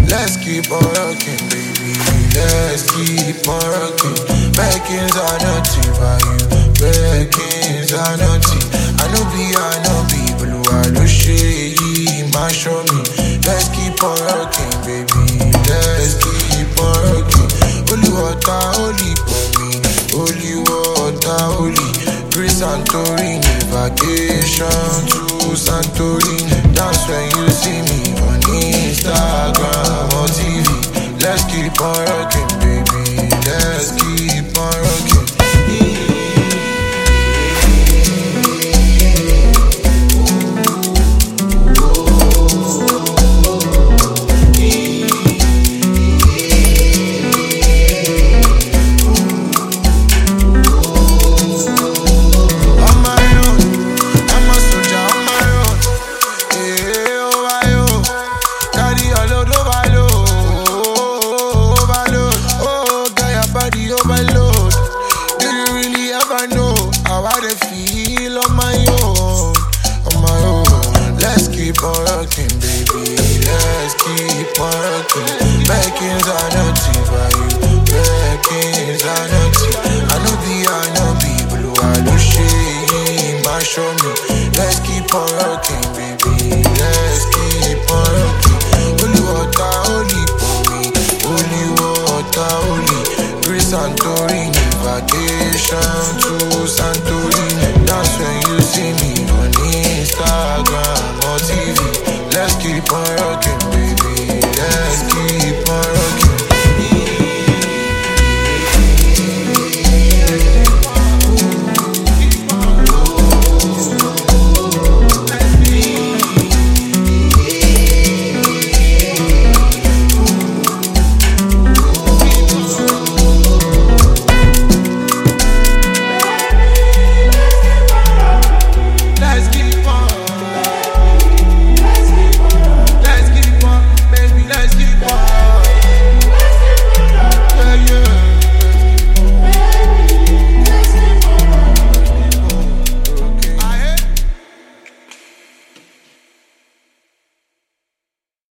Let's keep on rocking, baby. Let's keep on rocking. Beckins are nothing for you. Beckins are nothing. I know be, blue. I know she, my show me. Let's keep on rocking, baby. Let's keep on rocking. Holy water, holy for me. Holy water, holy. Greece Santorini, vacation to Santorini. That's when you see me on Instagram or TV. Let's keep on rocking, baby. Let's keep on rocking. Overload. Do you really ever know how I feel on my own? On my own. Let's keep on rocking, baby. Let's keep on rocking. Beckins are nothing for you. Beckins are nothing. I know be, blue. I know she, my show me. Let's keep on rocking.